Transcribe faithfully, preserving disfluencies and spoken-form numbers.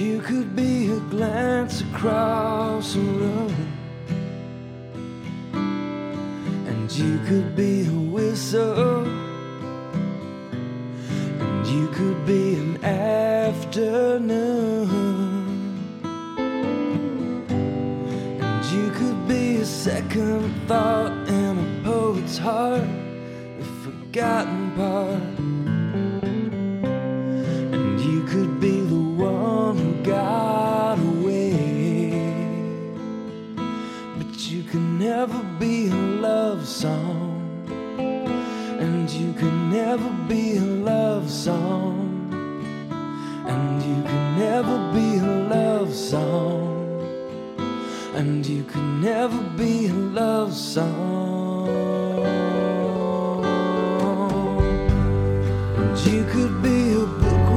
you could be a glance across the room, and you could be a whistle, and you could be an afternoon, and you could be a second thought in a poet's heart, the forgotten part. You could be the one who got away, but you can never be a love song, and you can never be a love song, and you can never be a love song, and you can never be a love song, and you could be